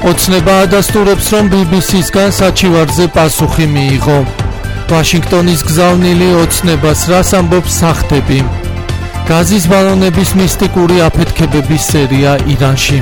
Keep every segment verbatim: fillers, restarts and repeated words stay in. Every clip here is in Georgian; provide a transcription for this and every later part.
ოცნება ადასტურებს, რომ ბი ბი სისგან საჩივარზე პასუხი მიიღო. ვაშინგტონის გზავნილი ოცნებას რას ამბობს სახთები? გაზის ბალონების მისტიკური აფეთქებების სერია ირანში.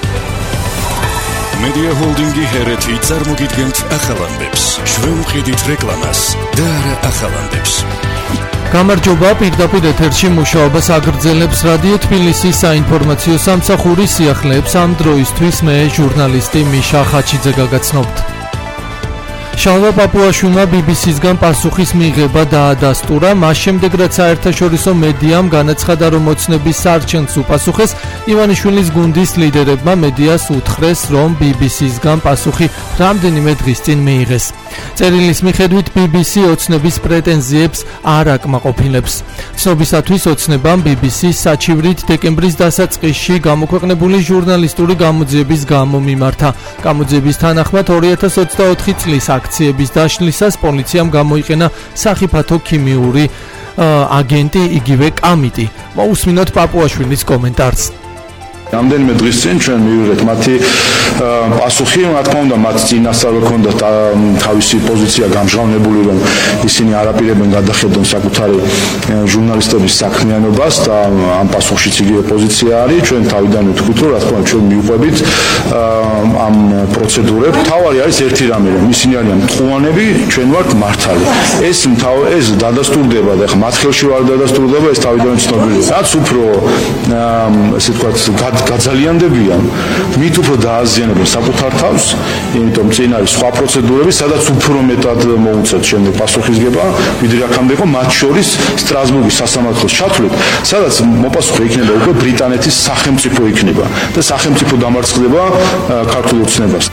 Media Holding-ი ჰერეთი წარმოგიდგენთ ახალანდებს. ჩვენ ვყიდით რეკლამას და არა ახალანდებს. გამარჯობა, პირდაპირ ეთერში მუშაობას აგრძელებს რადიო თბილისის საინფორმაციო სამსახურის სიახლეებს ამ დროისთვის მე ჟურნალისტი მიშა ხაჩიძე გაგაცნობთ. შალვა პაპუაშვილმა ბი ბი სისგან პასუხის მიღება დაადასტურა, მას შემდეგ რაც საერთაშორისო მედიამ განაცხადა, რომ ოცნების სარჩენს უპასუხეს, ივანიშვილის გუნდის ლიდერებმა მედიას უთხრეს, რომ ბი ბი სისგან პასუხი რამდენიმე დღის წინ მიიღეს. წერილის მიხედვით ბი ბი სი ოცნების პრეტენზიებს არ აკმაყოფილებს. ცნობისათვის ოცნებამ ბი ბი სის საჩივრით დეკემბრის დასაწყისში გამოქვეყნებული ჟურნალისტური გამოძიების გამო მიმართა. გამოძიების თანახმად ორი ათას ოცდაოთხი წლის აქციების დაშლისას პოლიციამ გამოიყენა სახიფათო ქიმიური აგენტი, იგივე კამიტი. მოусმინოთ პაპუაშვილის კომენტარს. რამდენიმე დღის წინ ჩვენ მივიღეთ მათი პასუხი, რა თქმა უნდა, მათ წინასწარ ქონდა თავისი პოზიცია გამჟღავნებული, რომ ისინი არაპირებენ გადახედონ საკუთარი ჟურნალისტების საქმიანობას და ამ პასუხშიც იგივე პოზიცია არის. ჩვენ თავიდან ვთქვით, რომ რა თქმა უნდა, ჩვენ მივყვებით ამ პროცედურებს. თავარი არის ერთი რამე, რომ ისინი არიან მტყუანები, ჩვენ ვართ მართალი. ეს ეს დადასტურდება და ხა მათ ხელში ვარ დადასტურდება, ეს თავიდან ცნობილია. რაც უფრო ესე ვთქვათ გაძალიანდებიან, მით უფრო დააზიანებენ საკუთარ თავს, იმიტომ წინ არის სხვა პროცედურები, სადაც უფრო მეტად მოუწევთ შემდეგ პასუხისგება, ვიდრე აქამდე იყო, მათ შორის სტრასბურგის სასამართლოს ჩათვლით, სადაც მოპასუხე იქნება უკვე ბრიტანეთის სახელმწიფო იქნება და სახელმწიფო დამარცხდება ქართულ ოცნებას.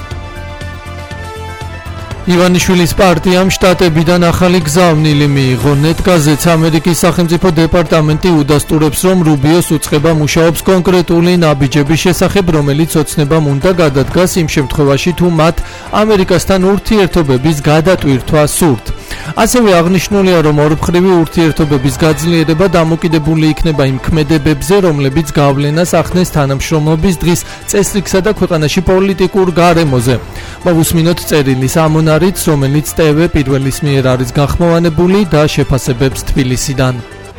ივანიშვილის პარტიამ შტატებიდან ახალი გზავნილი მიიღო. ნეტგაზეთს ამერიკის სახელმწიფო დეპარტამენტი udasturებს, რომ რუბიოს უწყება მუშაობს კონკრეტული ნაბიჯების შესახებ, რომელიც ოცნებამ უნდა გადადგას იმ შემთხვევაში, თუ მათ ამერიკასთან ურთიერთობების გადატვირთვა სურთ. ასევე აღნიშნულია, რომ ორმხრივი ურთიერთობების გაძლიერება დამოკიდებული იქნება იმ ქმედებებზე, რომლებიც გავლენას ახდენს თანამშრომლობის დღის წესრიგსა და ქვეყანაში პოლიტიკურ გარემოზე. მოვუსმინოთ წერილის ამონარიც, რომელიც ტე ვე პირველის მიერ არის გახმოვანებული და შეფასებებს თბილისიდან.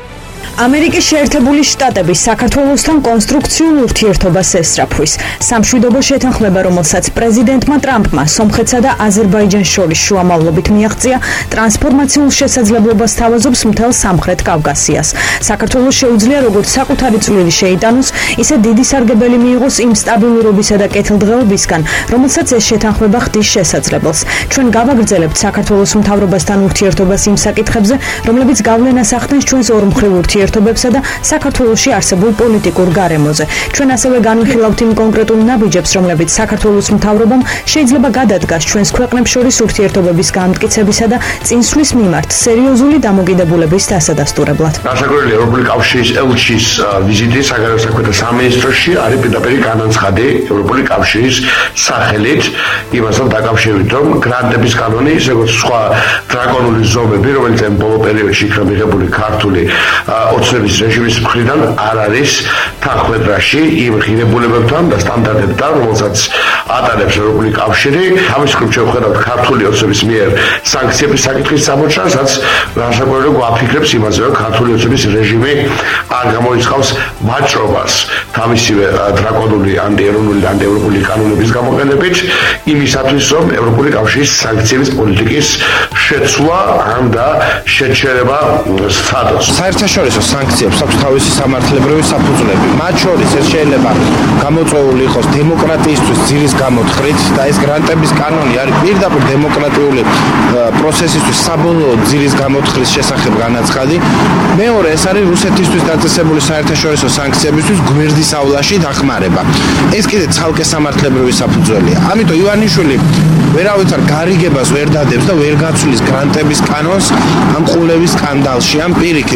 ამერიკის შეერთებული შტატების საქართველოსთან კონსტრუქციულ ურთიერთობას ესწრაფვის. სამშვიდობო შეთანხმება, რომელსაც პრეზიდენტმა ტრამპმა სომხეთსა და აზერბაიჯანს შორის შუამავლობით მიაღწია, ტრანსფორმაციულ შესაძლებლობას თავაზობს მთელ სამხრეთ კავკასიას. საქართველოს შეუძლია როგორც საკუთარი წვლილი შეიტანოს, ისე დიდი სარგებელი მიიღოს იმ სტაბილურობისა და კეთილდღეობისგან, რომელსაც ეს შეთანხმება ხდის შესაძლებელს. ჩვენ გავაგრძელებთ საქართველოს მთავრობასთან ურთიერთობას იმ საკითხებზე, რომლებიც გავლენას ახდენს ჩვენს ორმხრივ ურთიერთობებს და საქართველოში არსებულ პოლიტიკურ გარემოზე. ჩვენ ასევე განვიხილავთ იმ კონკრეტულ ნაბიჯებს, რომლებიც საქართველოს მთავრობამ შეიძლება გადადგას ჩვენს ქვეყნებს შორის ურთიერთობების განმტკიცებისა და წინსვლის მიმართ სერიოზული დამოკიდებულების დასადასტურებლად. განსაკუთრებით ევროპული კავშირის ელჩის ვიზიტი საგარეო საქმეთა სამინისტროში არის პირდაპირ განაცხადი ევროპული კავშირის სახელით, იმასთან დაკავშირებით, რომ გრანტების კანონი, ისე როგორც სხვა დრაკონული ზომები, რომელიც ამ ბოლო პერიოდში იქნა მიღებული ქართული ოცნების რეჟიმის მხრიდან არ არის თანხმედრაში იმ ღირებულებებთან და სტანდარტებთან, რომელსაც ატარებს ევროპული კავშირი. ამის გამო შევხედავთ ქართული ოცნების მიერ სანქციების საკითხის გამოჩენას, რაც განსაკუთრებით გვაფიქრებს იმაზე, რომ ქართული ოცნების რეჟიმი არ გამოიწყავს ვაჭრობას თავისივე დრაკონული ანტიეროვნული და ანტიევროპული კანონების გამოყენებით, იმისათვის, რომ ევროპული კავშირის სანქციების პოლიტიკის შეცვლა ან და შეჩერება სცადოს. საერთაშორისო სანქციებს აქვს თავისი სამართლებრივი საფუძვლები. მათ შორის ეს შეიძლება გამოწვეული იყოს დემოკრატიისთვის ძირის გამოთხრით და ეს გრანტების კანონი არის პირდაპირ დემოკრატიული პროცესისთვის საბოლოო ძირის გამოთχრის შესახებ განაცხადი. მეორე, ეს არის რუსეთისთვის დაწესებული საერთაშორისო სანქციებისთვის გვერდის ავლაში დახმარება. ეს კიდე ცალკე სამართლებრივი საფუძველია. ამიტომ ივანიშვილი ვერავითარ გარიგებას ვერ დადებს და ვერ გაცვლის გრანტების კანონს ამ ყულევის სკანდალში, ამ პირიქით.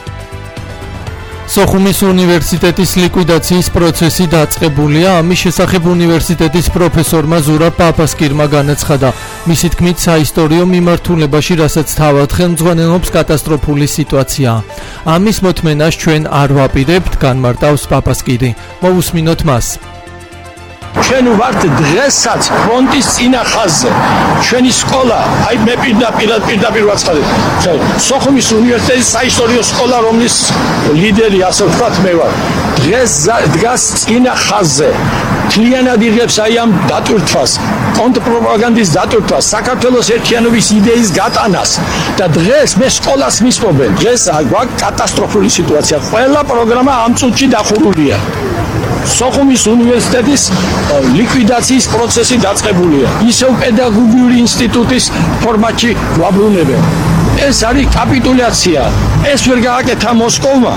სოხუმის უნივერსიტეტის ლიკვიდაციის პროცესი დაწყებულია. ამის შესახებ უნივერსიტეტის პროფესორმა ზურაბ პაპასკირმა განაცხადა. მისი თქმით, საისტორიო მიმართულებაში, რასაც თავად ხელმძღვანელობს, კატასტროფული სიტუაციაა. ამის მოთმენას ჩვენ არ ვაპირებთ, განმარტავს პაპასკირი. მოვუსმინოთ მას. ჩვენ ვართ დღესაც ფრონტის წინა ხაზზე. ჩვენი სკოლა, აი მე პირდაპირ პირდაპირ ვაცხადებ. სოხუმის უნივერსიტეტის საისტორიო სკოლა, რომლის ლიდერი, ასე ვთქვათ, მე ვარ. დღეს დგას წინა ხაზზე. თლიანად იღებს აი ამ დატვირთვას, კონტრპროპაგანდის დატვირთვას, საქართველოს ერთიანობის იდეის გატანას და დღეს მე სკოლას მისმობენ. დღეს გვაქვს კატასტროფული სიტუაცია. ყველა პროგრამა ამ წუთში დახურულია. სოხუმის უნივერსიტეტის ლიკვიდაციის პროცესი დაწყებულია. ისევ პედაგოგიური ინსტიტუტის ფორმატში ვაბრუნებენ. ეს არის კაპიტულაცია. ეს ვერ გააკეთა მოსკოვმა.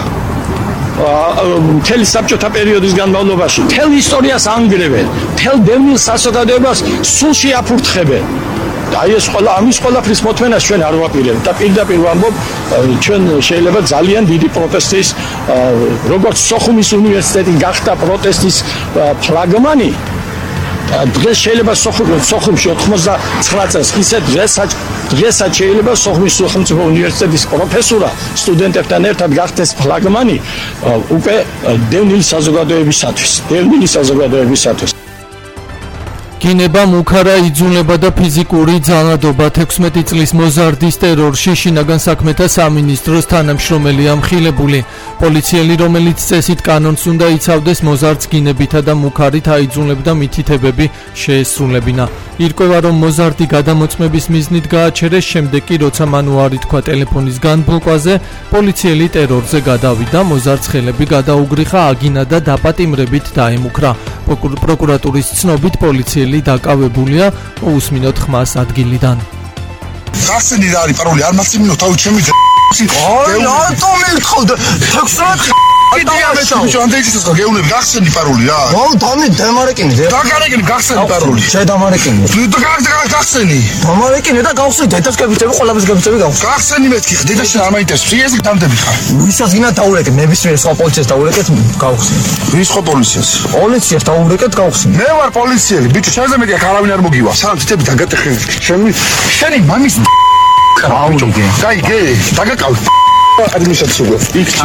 მთელი საბჭოთა პერიოდის განმავლობაში მთელ ისტორიას ანგრევენ, მთელ დევნილ საზოგადოებას სულში აფურთხებენ. და აი ეს ყველა ამის ყველაფრის მოთმენას ჩვენ არ ვაპირებთ და პირდაპირ ვამბობ, ჩვენ შეიძლება ძალიან დიდი პროტესტის, როგორც სოხუმის უნივერსიტეტი გახდა პროტესტის ფლაგმანი. დღეს შეიძლება სოხუმში ოთხმოცდაცხრა წელს ისე დღესაც დღესაც შეიძლება სოხუმის სახელმწიფო უნივერსიტეტის პროფესურა სტუდენტებთან ერთად გახდეს ფლაგმანი უკვე დევნილი საზოგადოებისათვის, დევნილი საზოგადოებისათვის. კინება მუქარა იძულება და ფიზიკური ძალადობა თექვსმეტი წლის მოზარდის ტერორში შინაგან საქმეთა სამინისტროს თანამშრომელია მხილებული. პოლიციელი, რომელიც წესით კანონს უნდა იცავდეს, მოზარდს კინებითა და მუქარით აიძულებდა მითითებები შეესრულებინა. ირკვევა, რომ მოზარდი გადამოწმების მიზნით გააჩერეს, შემდეგ კი როცა მან უარი თქვა ტელეფონის განბლოკვაზე, პოლიციელი ტერორზე გადავიდა, მოზარდს ხელები გადაუგრიხა, აგინა და დაპატიმრებით დაემუქრა. პროკურატურის ცნობით პოლიციელი დაკავებულია, მოусმინოთ ხმას ადგილიდან. გასცენი რა არის პაროლი? არ მაქსიმინო თავი ჩემი აი, რატომ ეხავ თექვსმეტ ბიჭო, ანდეიჩის გეუნები გახსენი პაროლი რა. ო, დამი დამარეკინე. დაგარეკინე გახსენი პაროლი. შე დამარეკინე. თუ გახსენი. დამარეკინე და გავხსნი დედას კებიწები, ყველაფერს კებიწები გავხსნი. გახსენი მეთქი, დედაში არ მაინტერესებს. სიეს გამდები ხარ. ვისაც გინდა დაურეკეთ, ნებისმიერ სხვა პოლიციას დაურეკეთ, გავხსნი. ვის ხო პოლიციას? პოლიციას დაურეკეთ, გავხსნი. მე ვარ პოლიციელი, ბიჭო, შენზე მეტი აქ არავინ არ მოგივა. სამ თითები დაგატეხენ. შენი შენი მამის გაიგე. გაიგე, დაგაკავ. ადმინისტრაცია.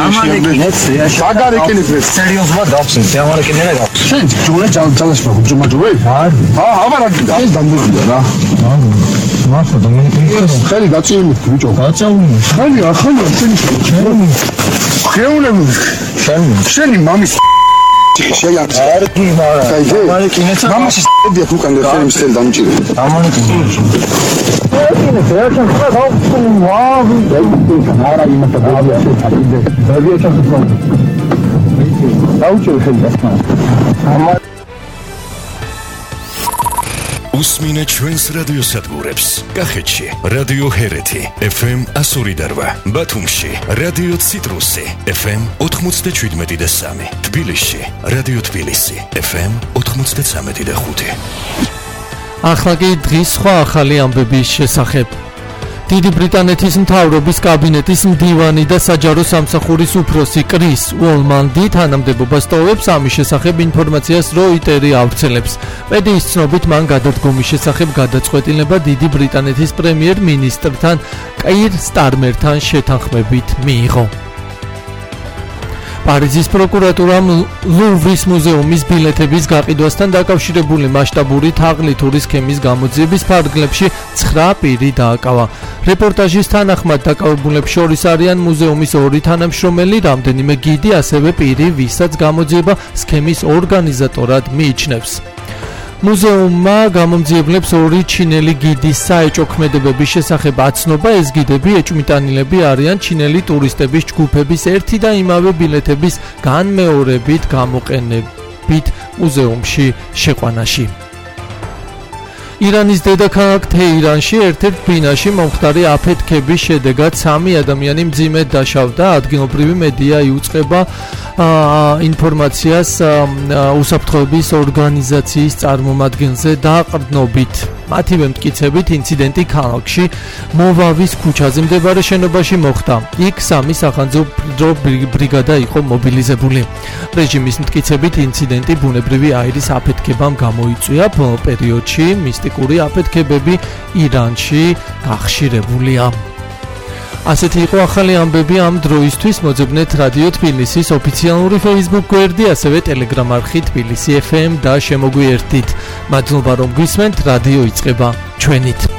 დაგარეკინეთ მე. სერიოზულად დავხსნი, დამარეკინე და გავხსნი. შენ ჯურე ძალას მაგ ჯუმაჯუე? არა. აა, აბა რა ეს დამბებია რა. მართლა დამარეკინე. ხელი გაწივნე ბიჭო. გაწავნე. ხელი ახალი შენი შენი. ხეუნები. შენი. შენი მამის შეიარჩ. არგი მარა. დამარეკინე და მამაში სტებია უკან და ხელი მსხელი დამჭირე. დამარეკინე. Ini saya akan tahu semua ara ini mata beliau ada beliau akan tahu tahu cerita უსმინე ჩვენს რადიო სადგურებს. კახეთში რადიო ჰერეთი ეფ ემ ასორი და რვა, ბათუმში რადიო ციტრუსი ეფ ემ ოთხმოცდაშვიდმეტი და სამი, თბილისში რადიო თბილისი ეფ ემ ოთხმოცდაცამეტი და ხუთი. ახლა კი დღის სხვა ახალი ამბების შესახებ. დიდი ბრიტანეთის მთავრობის კაბინეტის მდივანი და საჯარო სამსახურის უფროსი კრის უოლმანდი თანამდებობას ტოვებს, ამის შესახებ ინფორმაციას როიტერი ავრცელებს. მედიის ცნობით მან გადადგომის შესახებ გადაწყვეტილება დიდი ბრიტანეთის პრემიერ-მინისტრთან კაირ სტარმერთან შეთანხმებით მიიღო. პარიზის პროკურატურამ ლუვრის მუზეუმის ბილეთების გაყიდვასთან დაკავშირებული მასშტაბური თაღლითური სქემის გამოძიების ფარგლებში ცხრა პირი დააკავა. რეპორტაჟის თანახმად დაკავებულებს შორის არიან მუზეუმის ორი თანამშრომელი, რამდენიმე გიდი, ასევე პირი, ვისაც გამოძიება სქემის ორგანიზატორად მიიჩნევს. მუზეუმმა გამომძიებლებს ორი ჩინელი გიდის საეჭო ქმედებების შესახებ აცნობა, ეს გიდები ეჭვმიტანილები არიან ჩინელი ტურისტების ჯგუფების ერთი და იმავე ბილეთების განმეორებით გამოყენებით მუზეუმში შეყვანაში. ირანის დედაქალაქ თეირანში ერთ-ერთ ბინაში მომხდარი აფეთქების შედეგად სამი ადამიანი მძიმედ დაშავდა. ადგილობრივი მედია იუწყება ინფორმაციას უსაფრთხოების ორგანიზაციის წარმომადგენლზე დაყრდნობით. მათივე მტკიცებით ინციდენტი ქალაქში მოვავის ქუჩაზე მდებარე შენობაში მოხდა. იქ სამი სახანძრო ბრიგადა იყო მობილიზებული. რეჟიმის მტკიცებით ინციდენტი ბუნებრივი აირის აფეთქებამ გამოიწვია. ბოლო პერიოდში მისტიკური აფეთქებები ირანში გახშირებულია. ასეთი იყო ახალი ამბები ამ დროისთვის. მოძებნეთ რადიო თბილისის ოფიციალური Facebook გვერდი, ასევე Telegram არხი თბილისი ეფ ემ და შემოგვიერთდით. მადლობა რომ გვისმენთ, რადიო იწყება ჩვენით.